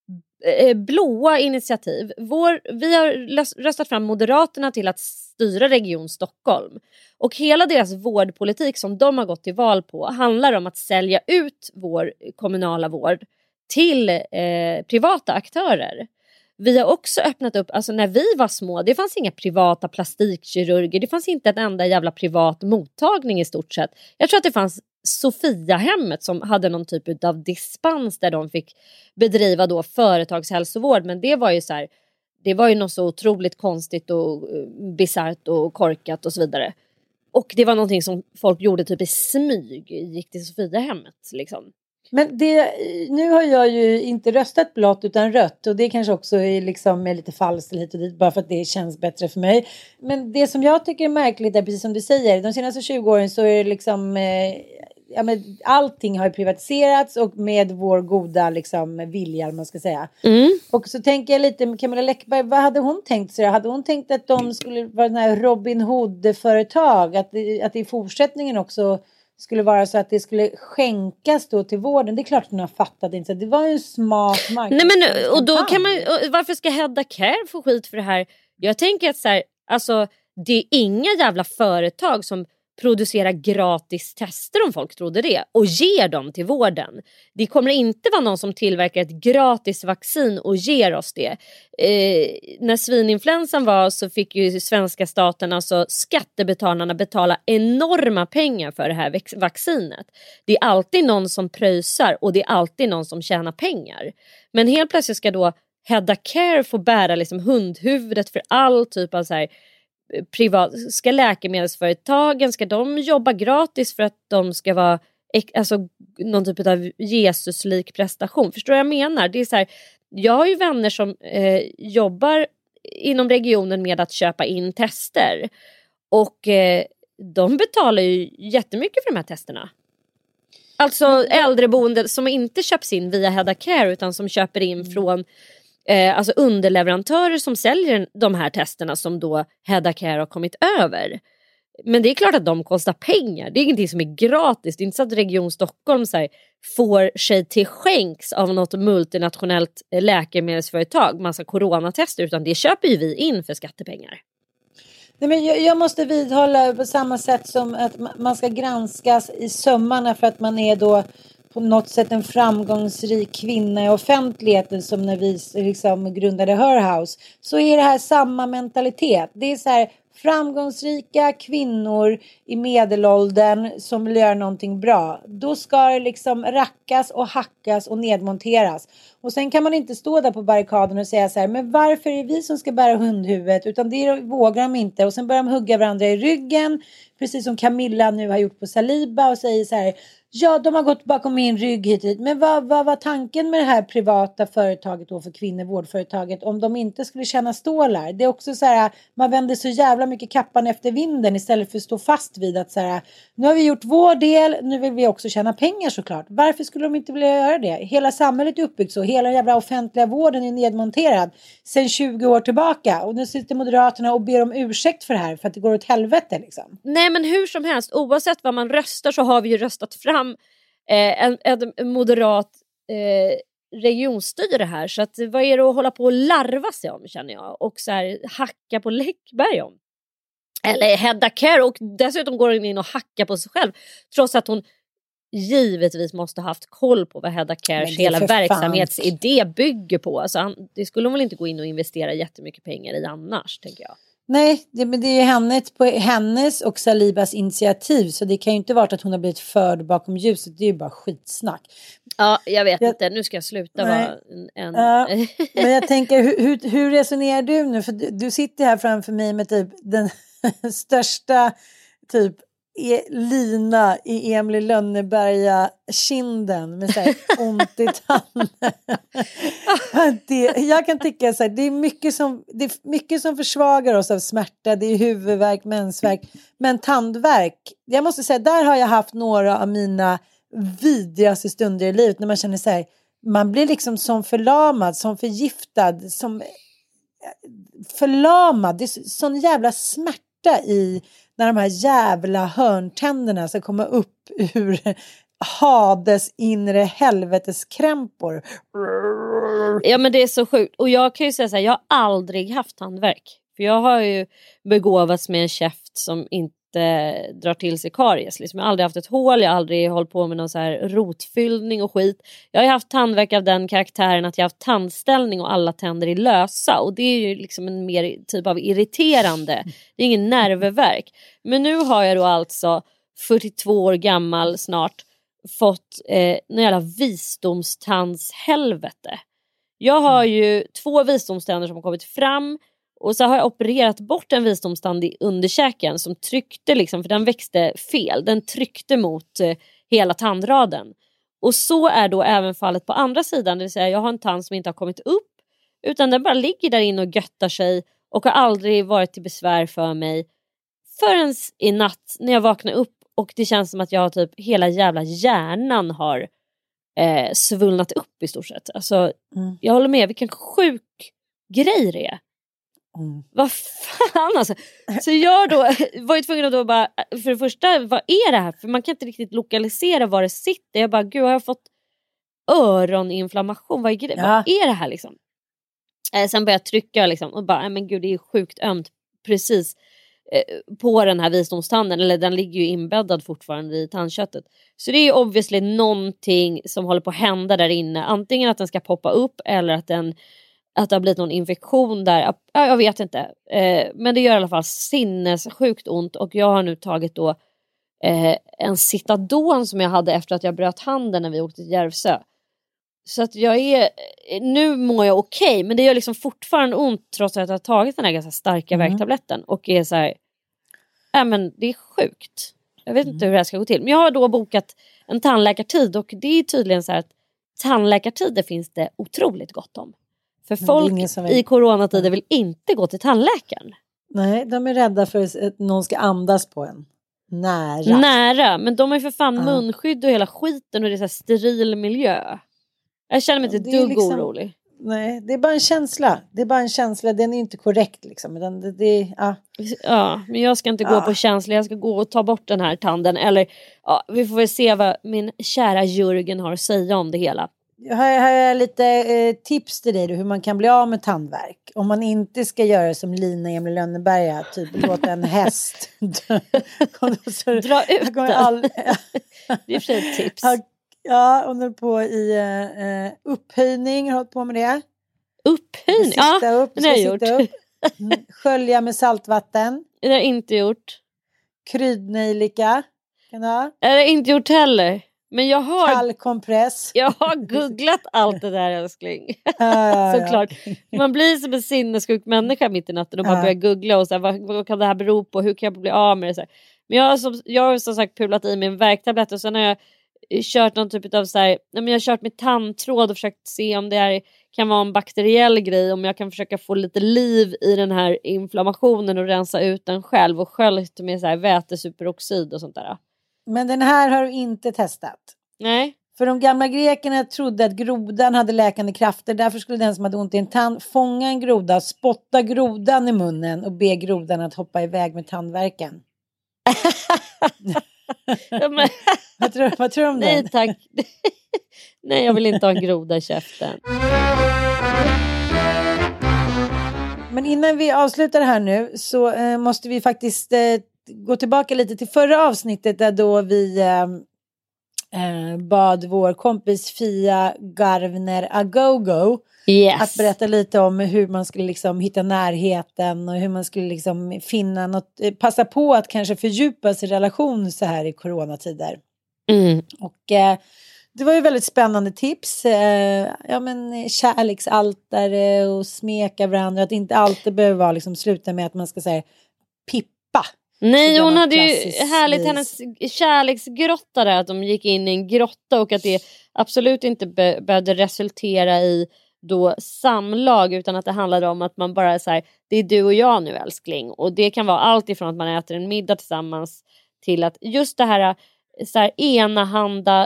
eh, blåa initiativ. Vår, vi har röstat fram Moderaterna till att styra Region Stockholm. Och hela deras vårdpolitik som de har gått till val på handlar om att sälja ut vår kommunala vård till eh, privata aktörer. Vi har också öppnat upp, alltså när vi var små, det fanns inga privata plastikkirurger, det fanns inte ett enda jävla privat mottagning i stort sett. Jag tror att det fanns Sofiahemmet som hade någon typ av dispens där de fick bedriva då företagshälsovård, men det var ju så här, det var ju något så otroligt konstigt och bisarrt och korkat och så vidare. Och det var någonting som folk gjorde typ i smyg, gick till Sofiahemmet liksom. Men det, nu har jag ju inte röstat blått utan rött, och det kanske också är liksom är lite falskt lite dit, bara för att det känns bättre för mig. Men det som jag tycker är märkligt är precis som du säger, de senaste tjugo åren så är det liksom eh, ja, men allting har ju privatiserats och med vår goda liksom vilja, man ska säga. Mm. Och så tänker jag lite med Camilla Läckberg, vad hade hon tänkt sig? Hade hon tänkt att de skulle vara den här Robin Hood-företag, att det, att det i fortsättningen också skulle vara så att det skulle skänkas då till vården? Det är klart att hon har fattat inte. Det var ju en smart marknad. Nej, men och då kan man, varför ska Hedda Care få skit för det här? Jag tänker att så här, alltså det är inga jävla företag som producerar gratis tester, om folk trodde det, och ger dem till vården. Det kommer inte vara någon som tillverkar ett gratis vaccin och ger oss det. Eh, när svininfluensan var så fick ju svenska staten, alltså skattebetalarna, betala enorma pengar för det här vac- vaccinet. Det är alltid någon som pröjsar och det är alltid någon som tjänar pengar. Men helt plötsligt ska då Hedda Care få bära liksom hundhuvudet för all typ av så här privat, ska läkemedelsföretagen, ska de jobba gratis för att de ska vara alltså någon typ av Jesuslik prestation? Förstår du vad jag menar? Det är så här, jag har ju vänner som eh, jobbar inom regionen med att köpa in tester, och eh, de betalar ju jättemycket för de här testerna. Alltså äldreboende som inte köps in via Hedda Care utan som köper in från Eh, alltså underleverantörer som säljer de här testerna som då Hedda Care har kommit över. Men det är klart att de kostar pengar. Det är ingenting som är gratis. Det är inte så att Region Stockholm så här, får sig till skänks av något multinationellt läkemedelsföretag massa coronatester, utan det köper ju vi in för skattepengar. Nej, men jag, jag måste vidhålla på samma sätt som att man ska granskas i sömmarna för att man är då på något sätt en framgångsrik kvinna i offentligheten, som när vi liksom grundade Her House, så är det här samma mentalitet. Det är så här framgångsrika kvinnor i medelåldern som vill göra någonting bra. Då ska det liksom rackas och hackas och nedmonteras. Och sen kan man inte stå där på barrikaden och säga så här, men varför är det vi som ska bära hundhuvudet? Utan det vågar de inte. Och sen börjar de hugga varandra i ryggen, precis som Camilla nu har gjort på Saliba, och säger så här, Ja, de har gått bakom min rygg hit dit. Men vad, vad var tanken med det här privata företaget då för kvinnor, vårdföretaget, om de inte skulle tjäna stålar? Det är också så här, man vänder så jävla mycket kappan efter vinden istället för att stå fast vid att så här, nu har vi gjort vår del, nu vill vi också tjäna pengar såklart. Varför skulle de inte vilja göra det? Hela samhället är uppbyggt så, hela jävla offentliga vården är nedmonterad sedan tjugo år tillbaka. Och nu sitter Moderaterna och ber om ursäkt för det här för att det går åt helvete liksom. Nej, men hur som helst, oavsett vad man röstar så har vi ju röstat fram eh, en, en moderat eh, regionstyre här. Så att, vad är det att hålla på och larva sig om, känner jag. Och så här, hacka på Läckberg om. Eller Hedda Kjær, och dessutom går hon in och hackar på sig själv. Trots att hon givetvis måste ha haft koll på vad Hedda Kjærs hela verksamhetsidé bygger på. Alltså han, det skulle hon väl inte gå in och investera jättemycket pengar i annars, tänker jag. Nej, det, men det är ju hennes, på hennes och Salibas initiativ. Så det kan ju inte vara att hon har blivit förd bakom ljuset. Det är ju bara skitsnack. Ja, jag vet jag, inte. Nu ska jag sluta nej. vara en... en... Ja, men jag tänker, hur, hur, hur resonerar du nu? För du, du sitter här framför mig med typ den största typ e, lina i Emil Lönneberga kinden med så här ont i tanden. det, jag kan tycka så här, det är mycket som det är mycket som försvagar oss av smärta. Det är huvudvärk, mensvärk, men tandvärk. Jag måste säga, där har jag haft några av mina vidrigaste stunder i livet när man känner så här, man blir liksom som förlamad, som förgiftad, som förlamad. Det är sån jävla smärta i när de här jävla hörntänderna ska komma upp ur Hades inre helveteskrämpor. Ja, men det är så sjukt. Och jag kan ju säga så här, jag har aldrig haft tandvärk. För jag har ju begåvats med en käft som inte drar till sig karies. Liksom. Jag har aldrig haft ett hål, jag har aldrig hållit på med någon så här rotfyllning och skit. Jag har haft tandvärk av den karaktären att jag har haft tandställning och alla tänder är lösa. Och det är ju liksom en mer typ av irriterande. Det är ingen nervverk. Men nu har jag då alltså fyrtiotvå år gammal snart fått eh, en jävla visdomstandshelvete. Jag har ju två visdomständer som har kommit fram. Och så har jag opererat bort en visdomstand i underkäken som tryckte liksom, för den växte fel. Den tryckte mot eh, hela tandraden. Och så är då även fallet på andra sidan. Det vill säga, jag har en tand som inte har kommit upp. Utan den bara ligger där inne och göttar sig. Och har aldrig varit till besvär för mig. Förrän i natt när jag vaknar upp. Och det känns som att jag har typ hela jävla hjärnan har eh, svullnat upp i stort sett. Alltså, mm. jag håller med. Vilken sjuk grej det är. Mm. Vad fan alltså. Så jag då var ju tvungen att då bara, för det första, vad är det här? För man kan inte riktigt lokalisera var det sitter. Jag bara, gud, har jag fått öroninflammation? Vad är, gre- ja. vad är det här liksom? Eh, sen började jag trycka liksom, och bara, men gud, det är sjukt ömt precis eh, på den här visdomstanden. Eller den ligger ju inbäddad fortfarande i tandköttet. Så det är ju obviously någonting som håller på att hända där inne. Antingen att den ska poppa upp eller att den att det har blivit någon infektion där. Ja, jag vet inte. Eh, men det gör i alla fall sinnessjukt ont. Och jag har nu tagit då eh, en Citadon som jag hade efter att jag bröt handen när vi åkte till Järvsö. Så att jag är... Nu mår jag okej. Okay, men det gör liksom fortfarande ont trots att jag har tagit den här ganska starka mm. värktabletten. Och är så här... Ja, men det är sjukt. Jag vet mm. inte hur det här ska gå till. Men jag har då bokat en tandläkartid. Och det är tydligen så här att tandläkartider finns det otroligt gott om. För folk vill... i coronatider vill inte gå till tandläkaren. Nej, de är rädda för att någon ska andas på en. Nära. Nära, men de har ju för fan ja. munskydd och hela skiten och det är så här steril miljö. Jag känner mig inte ja, dugg liksom... orolig. Nej, det är bara en känsla. Det är bara en känsla, den är inte korrekt liksom. Den, det, det, ja. ja, men jag ska inte gå ja. på känsla. Jag ska gå och ta bort den här tanden. Eller, ja, vi får väl se vad min kära Jörgen har att säga om det hela. Jag har, har jag lite eh, tips till dig då, hur man kan bli av med tandvärk. Om man inte ska göra som Lina Emil Lönneberga, typ låta en häst så, dra ut den. All... Det är för ett tips. Ja, hon höll på i eh, upphöjning, har hållit på med det. Upphöjning? Ja, upp, det har jag gjort. Upp. Skölja med saltvatten. Det har jag inte gjort. Kryddnejlika. Kan du ha? Det har jag inte gjort heller. Men jag har... Kallkompress. Jag har googlat allt det där, älskling. Ah, såklart. Ja. Man blir som en sinnessjuk människa mitt i natten och man ah. börjar googla och så här, vad, vad kan det här bero på? Hur kan jag bli av med det? Så här. Men jag har, som, jag har som sagt pulat i min värktablett och sen har jag kört någon typ av så här, nej, men jag har kört med tandtråd och försökt se om det här kan vara en bakteriell grej, om jag kan försöka få lite liv i den här inflammationen och rensa ut den själv och sköljt med så här vätesuperoxid och sånt där. Men den här har du inte testat? Nej. För de gamla grekerna trodde att grodan hade läkande krafter. Därför skulle den som hade ont i en tand fånga en groda, spotta grodan i munnen och be grodan att hoppa iväg med tandvärken. Ja, men... vad, tror, vad tror du om det? Nej tack. Nej, jag vill inte ha en groda i käften. Men innan vi avslutar här nu så eh, måste vi faktiskt eh, gå tillbaka lite till förra avsnittet där då vi eh, eh, bad vår kompis Fia Garvner Agogo yes. att berätta lite om hur man skulle liksom hitta närheten och hur man skulle liksom finna något, eh, passa på att kanske fördjupa sin relation så här i coronatider. Mm. Och eh, det var ju väldigt spännande tips. Eh, ja men kärleksaltare och smeka varandra. Att inte alltid behöver vara liksom sluta med att man ska säga pippa. Nej, hon hade ju härligt vis. Hennes kärleksgrotta där. Att de gick in i en grotta och att det absolut inte be- behövde resultera i då samlag. Utan att det handlade om att man bara så här, det är du och jag nu älskling. Och det kan vara allt ifrån att man äter en middag tillsammans till att just det här... så här enahanda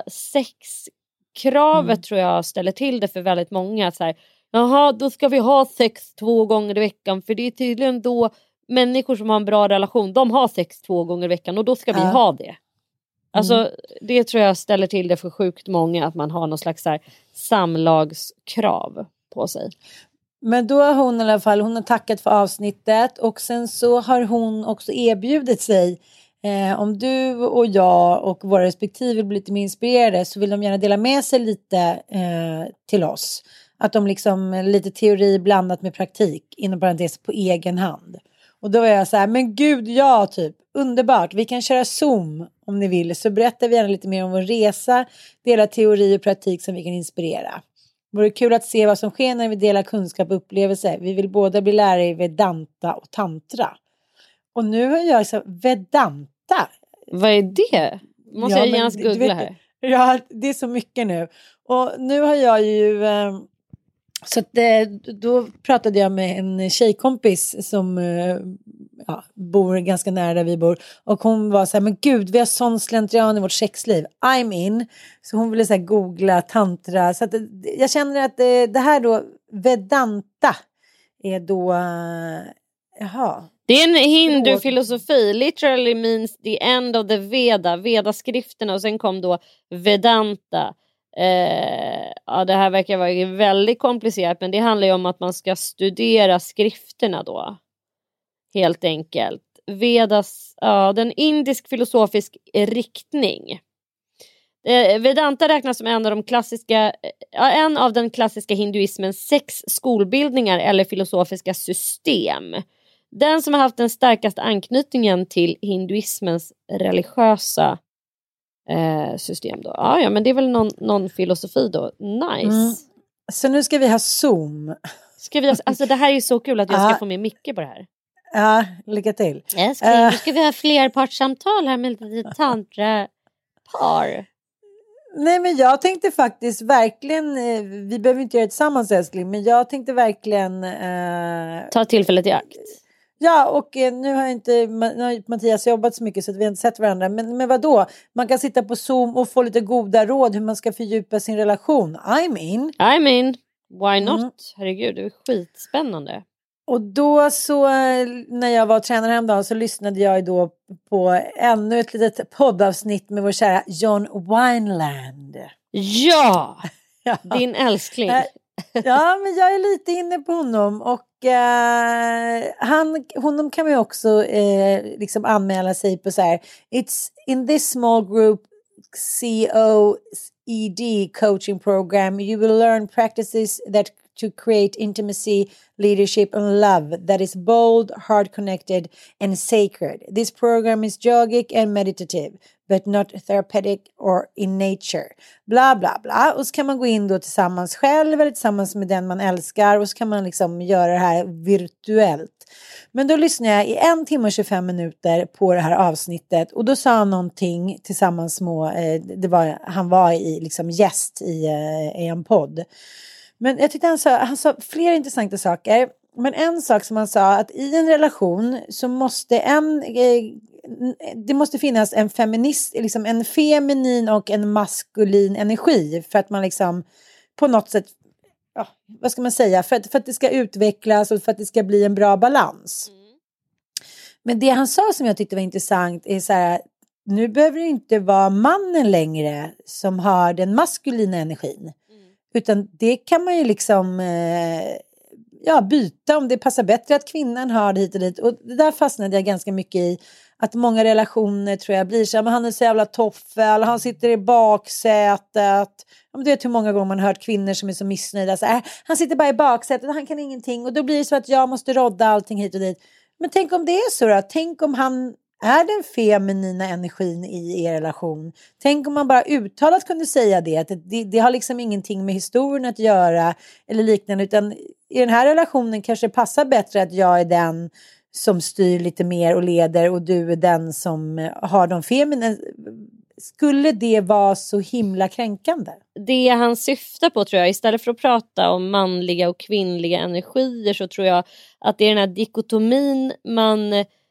sexkravet mm. tror jag ställer till det för väldigt många. Så här, jaha, då ska vi ha sex två gånger i veckan. För det är tydligen då människor som har en bra relation, de har sex två gånger i veckan. Och då ska vi ja. ha det. Alltså mm. det tror jag ställer till det för sjukt många. Att man har någon slags så här, samlagskrav på sig. Men då har hon i alla fall, hon har tackat för avsnittet. Och sen så har hon också erbjudit sig. Eh, om du och jag och våra respektive vill bli lite mer inspirerade så vill de gärna dela med sig lite eh, till oss. Att de liksom lite teori blandat med praktik inom parentes på egen hand. Och då var jag så här, men gud ja typ, underbart. Vi kan köra Zoom om ni vill. Så berättar vi gärna lite mer om vår resa, dela teori och praktik som vi kan inspirera. Det vore kul att se vad som sker när vi delar kunskap och upplevelser. Vi vill båda bli lärare i Vedanta och Tantra. Och nu har jag så Vedanta. Vad är det? Måste ja, jag gärna googla här. Ja, det är så mycket nu. Och nu har jag ju... Eh, så att, eh, då pratade jag med en tjejkompis som eh, ja, bor ganska nära där vi bor. Och hon var så här, men gud, vi har sån slentrian i vårt sexliv. I'm in. Så hon ville så här, googla tantra. Så att, jag känner att eh, det här då, Vedanta, är då... Eh, jaha... Det är en hindu-filosofi. Literally means the end of the Veda. Veda-skrifterna. Och sen kom då Vedanta. Eh, ja, det här verkar vara väldigt komplicerat. Men det handlar ju om att man ska studera skrifterna då. Helt enkelt. Vedas, ja, den indisk filosofisk riktning. Eh, Vedanta räknas som en av de klassiska, ja, en av den klassiska hinduismens sex skolbildningar eller filosofiska system. Den som har haft den starkaste anknytningen till hinduismens religiösa eh, system då. Ja, ja, men det är väl någon, någon filosofi då. Nice. Mm. Så nu ska vi ha Zoom. Ska vi ha, alltså det här är ju så kul att jag ska ja. få med Micke på det här. Ja, lycka till. Älskling, uh. nu ska vi ha flerpartssamtal här med lite tantra-par. Nej, men jag tänkte faktiskt verkligen, eh, vi behöver inte göra det tillsammans älskling, men jag tänkte verkligen... Eh, Ta tillfället i akt. Ja, och eh, nu har inte nu har Mattias jobbat så mycket så att vi har inte sett varandra. Men, men vadå? Man kan sitta på Zoom och få lite goda råd hur man ska fördjupa sin relation. I'm in. I'm in. Why not? Mm. Herregud, det är skitspännande. Och då så, när jag var tränare häromdagen så lyssnade jag då på ännu ett litet poddavsnitt med vår kära John Wineland. Ja, ja. Din älskling. Ja, men jag är lite inne på honom och eh, han, honom kan man ju också eh, liksom anmäla sig på så här. It's in this small group C O E D coaching program you will learn practices that to create intimacy, leadership and love that is bold, heart connected and sacred. This program is yogic and meditative, but not therapeutic or in nature. Bla bla bla. Och så kan man gå in då tillsammans själv eller tillsammans med den man älskar. Och så kan man liksom göra det här virtuellt. Men då lyssnade jag i en timme och tjugofem minuter på det här avsnittet. Och då sa han någonting tillsammans med, eh, det var, han var i liksom gäst i, eh, i en podd. Men jag tyckte han sa, han sa flera intressanta saker. Men en sak som han sa, att i en relation så måste en, eh, det måste finnas en feminist, liksom en feminin och en maskulin energi. För att man liksom på något sätt, ja, vad ska man säga, för att, för att det ska utvecklas och för att det ska bli en bra balans. Mm. Men det han sa som jag tyckte var intressant är så här, nu behöver det inte vara mannen längre som har den maskulina energin. Mm. Utan det kan man ju liksom eh, ja, byta om det passar bättre att kvinnan har det hit och dit. Och det där fastnade jag ganska mycket i. Att många relationer tror jag blir så här, men han är så jävla toffel, han sitter i baksätet. Du vet hur många gånger man har hört kvinnor som är så missnöjda. Så här, han sitter bara i baksätet, han kan ingenting. Och då blir det så att jag måste rodda allting hit och dit. Men tänk om det är så då? Tänk om han är den feminina energin i er relation. Tänk om man bara uttalat kunde säga det. Att det, det har liksom ingenting med historien att göra. Eller liknande. Utan i den här relationen kanske det passar bättre att jag är den som styr lite mer och leder. Och du är den som har de feminina. Skulle det vara så himla kränkande? Det han syftar på tror jag, istället för att prata om manliga och kvinnliga energier, så tror jag att det är den här dikotomin man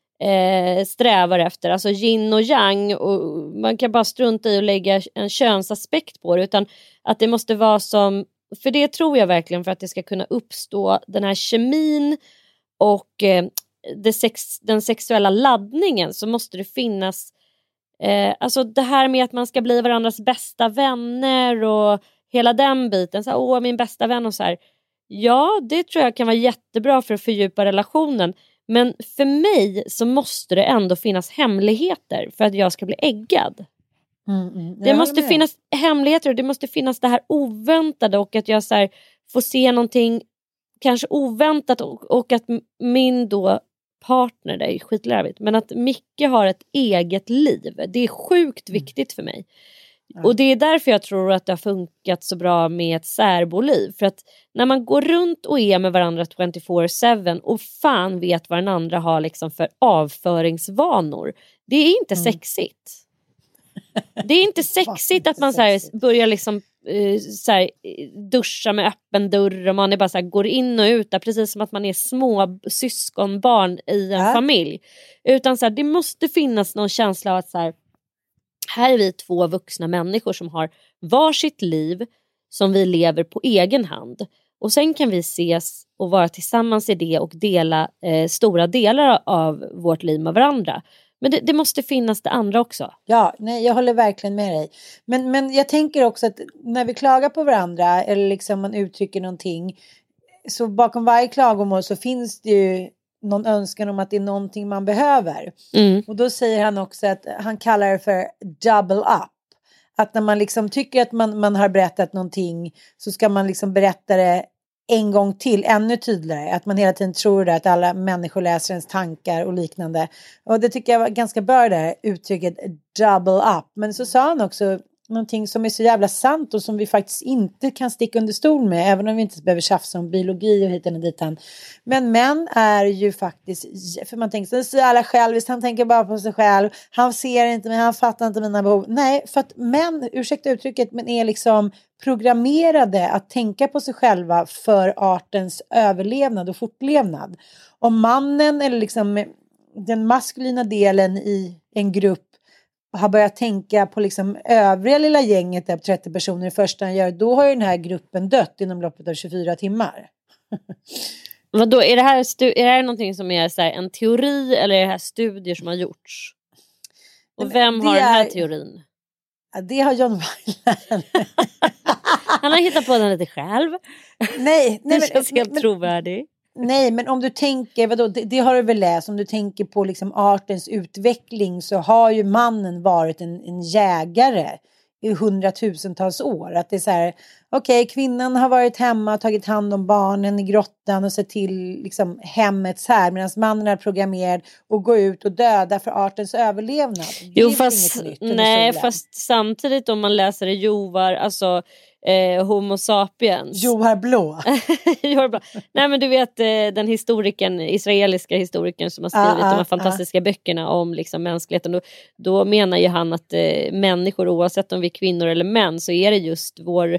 eh, strävar efter. Alltså yin och yang, och man kan bara strunta i att lägga en könsaspekt på det, utan att det måste vara som, för det tror jag verkligen, för att det ska kunna uppstå den här kemin och eh, det sex, den sexuella laddningen, så måste det finnas Eh, alltså det här med att man ska bli varandras bästa vänner och hela den biten, så här, åh min bästa vän och så här. Ja, det tror jag kan vara jättebra för att fördjupa relationen, men för mig så måste det ändå finnas hemligheter för att jag ska bli äggad. Mm, mm. Det måste finnas hemligheter, och det måste finnas det här oväntade, och att jag så här, får se någonting kanske oväntat, och, och att min då partner, det är skitlarvigt, men att Micke har ett eget liv, det är sjukt viktigt för mig. Ja. Och det är därför jag tror att det har funkat så bra med ett särboliv, för att när man går runt och är med varandra tjugofyra sju och fan vet vad den andra har liksom för avföringsvanor, det är inte mm. sexigt. Det är inte sexigt att man så här börjar liksom uh, så här, duscha med öppen dörr, och man är bara så här, går in och ut där, precis som att man är små syskonbarn i en äh. familj. Utan så här, det måste finnas någon känsla av att så här, här är vi två vuxna människor som har varsitt liv som vi lever på egen hand. Och sen kan vi ses och vara tillsammans i det och dela eh, stora delar av vårt liv med varandra. Men det, det måste finnas det andra också. Ja, nej, jag håller verkligen med dig. Men, men jag tänker också att när vi klagar på varandra, eller liksom man uttrycker någonting, så bakom varje klagomål så finns det ju någon önskan om att det är någonting man behöver. Mm. Och då säger han också att han kallar det för double up. Att när man liksom tycker att man, man har berättat någonting, så ska man liksom berätta det en gång till, ännu tydligare. Att man hela tiden tror det, att alla människor läser ens tankar och liknande. Och det tycker jag var ganska bra där, uttrycket double up. Men så sa han också någonting som är så jävla sant och som vi faktiskt inte kan sticka under stol med, även om vi inte behöver tjafsa om biologi och hitan och ditan. Men män är ju faktiskt, för man tänker så jävla själviskt, han tänker bara på sig själv, han ser inte mig, han fattar inte mina behov. Nej, för att män, ursäkta uttrycket, men är liksom programmerade att tänka på sig själva för artens överlevnad och fortlevnad. Om mannen eller liksom den maskulina delen i en grupp har börjat tänka på liksom övriga lilla gänget där på trettio personer i första han gör, då har ju den här gruppen dött inom loppet av tjugofyra timmar. Vadå, är det här, stu- är det här någonting som är så här, en teori, eller är det här studier som har gjorts? Och Nej, vem har är... den här teorin? Ja, det har John Weiler. Han har hittat på den lite själv. Nej, nej det känns men, helt men, trovärdig. Nej, men om du tänker, vadå, det, det har du väl läst, om du tänker på liksom artens utveckling, så har ju mannen varit en, en jägare i hundratusentals år. Att det är så här, okej, okay, kvinnan har varit hemma, tagit hand om barnen i grottan mattan och se till liksom, hemmets här. Medan mannen är programmerad och gå ut och döda för artens överlevnad. Jo, fast, nej, fast samtidigt om man läser det Jovar, alltså eh, Homo sapiens. Jovar blå. Jovar blå. Nej, men du vet eh, den historikern, israeliska historikern som har skrivit ah, de här ah, fantastiska ah. böckerna om liksom, mänskligheten. Då, då menar ju han att eh, människor, oavsett om vi är kvinnor eller män, så är det just vår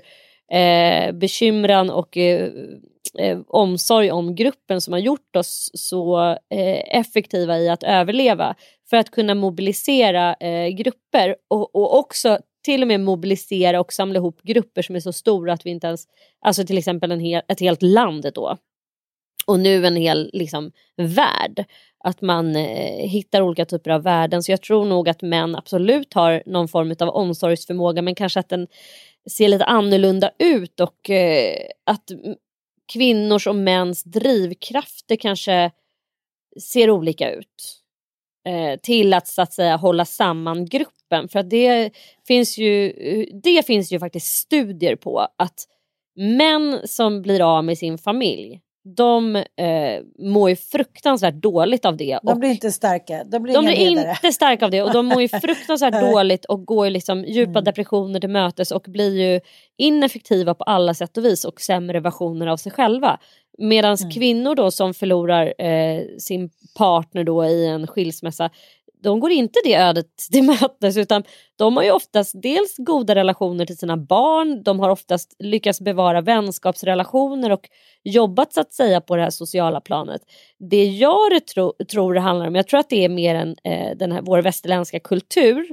eh, bekymran och eh, eh, omsorg om gruppen som har gjort oss så eh, effektiva i att överleva. För att kunna mobilisera eh, grupper och, och också till och med mobilisera och samla ihop grupper som är så stora att vi inte ens, alltså till exempel en hel, ett helt land då. Och nu en hel liksom värld. Att man eh, hittar olika typer av värden. Så jag tror nog att män absolut har någon form av omsorgsförmåga. Men kanske att den ser lite annorlunda ut. Och eh, att kvinnors och mäns drivkrafter kanske ser olika ut. Eh, till att så att säga hålla samman gruppen. För att det finns ju, det finns ju faktiskt studier på att män som blir av med sin familj, de eh, mår ju fruktansvärt dåligt av det. De blir inte starka. De blir, de blir inte starka av det. Och de mår ju fruktansvärt dåligt och går liksom djupa mm. depressioner till mötes och blir ju ineffektiva på alla sätt och vis och sämre versioner av sig själva. Medan mm. kvinnor då som förlorar eh, sin partner då i en skilsmässa, de går inte det ödet till mötes, utan de har ju oftast dels goda relationer till sina barn, de har oftast lyckats bevara vänskapsrelationer och jobbat så att säga på det här sociala planet. Det jag tro, tror det handlar om, jag tror att det är mer än eh, den här, vår västerländska kultur,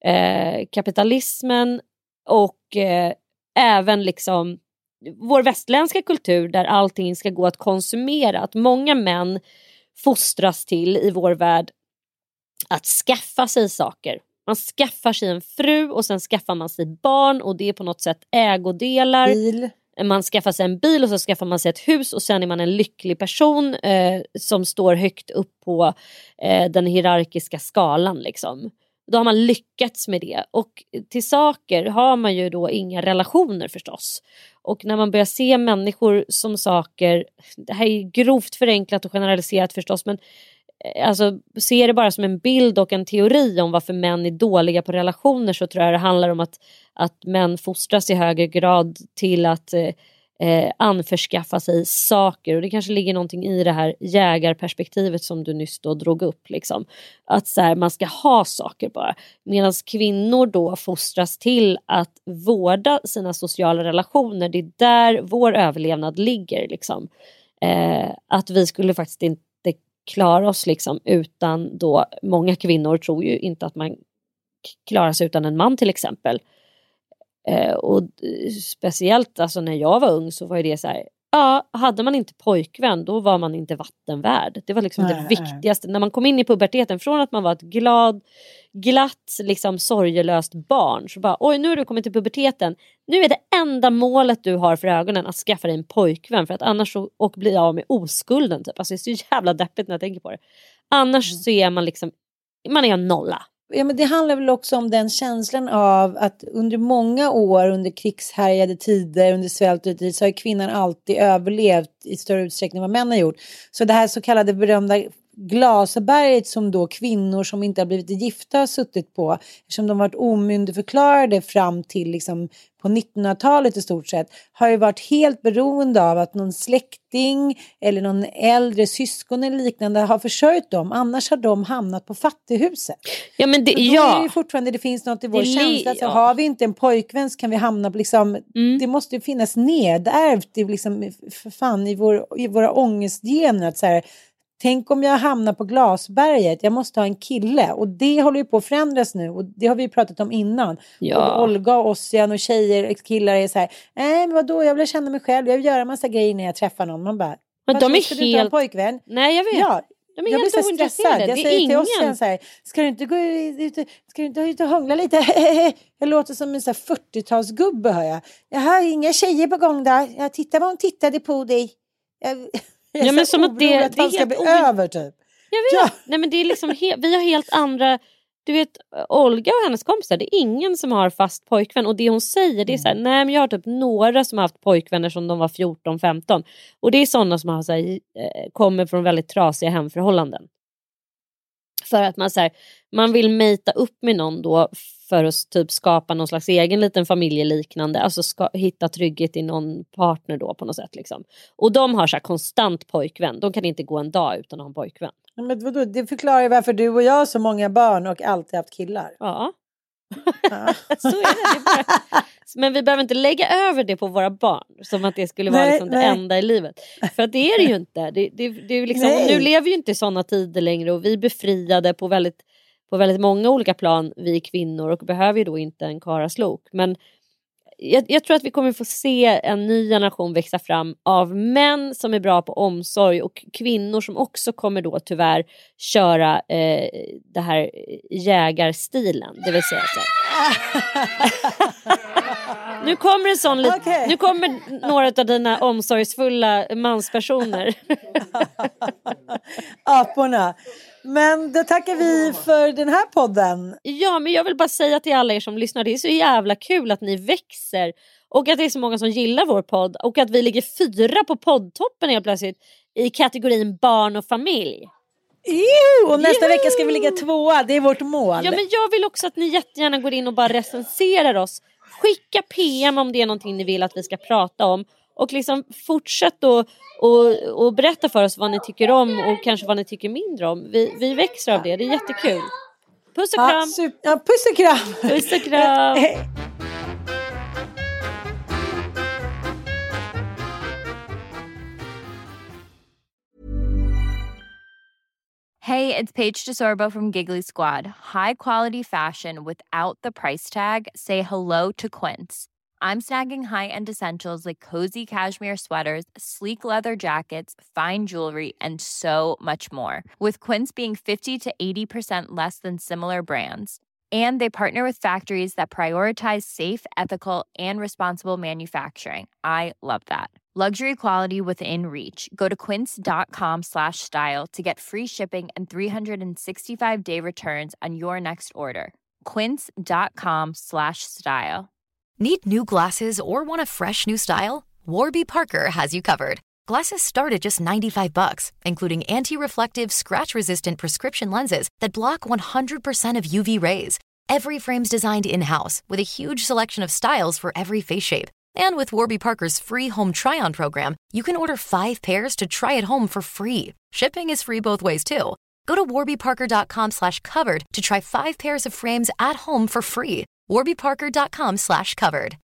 eh, kapitalismen och eh, även liksom vår västerländska kultur där allting ska gå att konsumera, att många män fostras till i vår värld att skaffa sig saker. Man skaffar sig en fru och sen skaffar man sig barn och det är på något sätt ägodelar. Bil. Man skaffar sig en bil och så skaffar man sig ett hus och sen är man en lycklig person eh, som står högt upp på eh, den hierarkiska skalan liksom. Då har man lyckats med det. Och till saker har man ju då inga relationer förstås. Och när man börjar se människor som saker, det här är grovt förenklat och generaliserat förstås, men alltså ser det bara som en bild och en teori om varför män är dåliga på relationer, så tror jag det handlar om att, att män fostras i högre grad till att eh, anförskaffa sig saker. Och det kanske ligger någonting i det här jägarperspektivet som du nyss då drog upp liksom. Att så här, man ska ha saker bara. Medan kvinnor då fostras till att vårda sina sociala relationer. Det är där vår överlevnad ligger liksom. Eh, att vi skulle faktiskt inte klara oss liksom utan då, många kvinnor tror ju inte att man klarar sig utan en man till exempel. Eh, och speciellt alltså när jag var ung så var det så här, ja, hade man inte pojkvän då var man inte vattenvärd. Det var liksom nej, det viktigaste. Nej. När man kom in i puberteten, från att man var ett glad, glatt, liksom sorgelöst barn, så bara, oj nu har du kommit till puberteten. Nu är det enda målet du har för ögonen att skaffa dig en pojkvän, för att annars så, och bli av med oskulden typ. Alltså det är så jävla deppigt när jag tänker på det. Annars mm. så är man liksom, man är en nolla. Ja, men det handlar väl också om den känslan av att under många år, under krigshärjade tider, under svält och tid, så har kvinnan alltid överlevt i större utsträckning än vad män har gjort. Så det här så kallade berömda Glasaberget som då kvinnor som inte har blivit gifta har suttit på, eftersom de varit omyndigförklarade fram till liksom på nittonhundratalet i stort sett, har ju varit helt beroende av att någon släkting eller någon äldre syskon eller liknande har försörjt dem. Annars har de hamnat på fattighuset. Ja, men det, då ja. är det fortfarande, det finns något i vår det, känsla. Så ja. Har vi inte en pojkvän så kan vi hamna på liksom, mm. det måste ju finnas nedärvt i, liksom, för fan, i, vår, i våra ångestgener att så här, tänk om jag hamnar på Glasberget. Jag måste ha en kille. Och det håller ju på att förändras nu. Och det har vi ju pratat om innan. Ja. Och Olga och Ossian och tjejer och killar är så här. Nej men vadå, jag vill känna mig själv. Jag vill göra massa grejer när jag träffar någon. Man bara. Men de är ska helt... du inte ha en pojkvän? Nej jag vet. Ja. De är jag helt blir så stressad. Jag säger ingen... till Ossian så här. Ska du inte gå ut, ska du inte ut och hångla lite? Jag låter som en så här fyrtiotalsgubbe hör jag. Jag har inga tjejer på gång där. Jag tittar vad hon tittade på dig. Jag... Jag ja, men som att det, att det ska bli o- över typ. Jag vet. Ja. Nej, men det är liksom he- vi har helt andra du vet, Olga och hennes kompisar, det är ingen som har fast pojkvän. Och det hon säger, det är så här, nej men jag har typ några som har haft pojkvänner som de var fjorton femton. Och det är sådana som har så här, kommer från väldigt trasiga hemförhållanden. För att man så här, man vill mejta upp med någon då för att typ skapa någon slags egen liten familjeliknande. Alltså ska, hitta trygghet i någon partner då på något sätt liksom. Och de har så här konstant pojkvän. De kan inte gå en dag utan att ha en pojkvän. Men vadå? Det förklarar ju varför du och jag har så många barn och alltid haft killar. Ja. Ja. Så är det, det är bara... Men vi behöver inte lägga över det på våra barn. Som att det skulle vara nej, liksom det enda i livet. För att det är det ju inte. Det, det, det är liksom, nu lever ju inte i sådana tider längre. Och vi är befriade på väldigt, på väldigt många olika plan. Vi kvinnor. Och behöver ju då inte en karaslok. Men jag, jag tror att vi kommer få se en ny generation växa fram. Av män som är bra på omsorg. Och kvinnor som också kommer då tyvärr köra eh, det här jägarstilen. Det vill säga så nu kommer en sån lit- okay. Nu kommer några av dina omsorgsfulla manspersoner. Aporna. Men då tackar vi för den här podden. Ja, men jag vill bara säga till alla er som lyssnar, det är så jävla kul att ni växer. Och att det är så många som gillar vår podd. Och att vi ligger fyra på poddtoppen helt plötsligt i kategorin barn och familj. Ew, och nästa Ew. vecka ska vi ligga tvåa, det är vårt mål. Ja, men jag vill också att ni jättegärna går in och bara recenserar oss. Skicka P M om det är någonting ni vill att vi ska prata om. Och liksom fortsätt och, och, och berätta för oss vad ni tycker om. Och kanske vad ni tycker mindre om. Vi, vi växer av det, det är jättekul. Puss och kram. Ja, super, ja, puss och kram. Puss och kram. Hey, it's Paige DeSorbo from Giggly Squad. High quality fashion without the price tag. Say hello to Quince. I'm snagging high-end essentials like cozy cashmere sweaters, sleek leather jackets, fine jewelry, and so much more. With Quince being fifty to eighty percent less than similar brands. And they partner with factories that prioritize safe, ethical, and responsible manufacturing. I love that. Luxury quality within reach. Go to quince.com slash style to get free shipping and three sixty-five day returns on your next order. Quince.com slash style. Need new glasses or want a fresh new style? Warby Parker has you covered. Glasses start at just ninety-five bucks, including anti-reflective, scratch-resistant prescription lenses that block one hundred percent of U V rays. Every frame's designed in-house with a huge selection of styles for every face shape. And with Warby Parker's free home try-on program, you can order five pairs to try at home for free. Shipping is free both ways, too. Go to warbyparker.com slash covered to try five pairs of frames at home for free. warbyparker.com slash covered.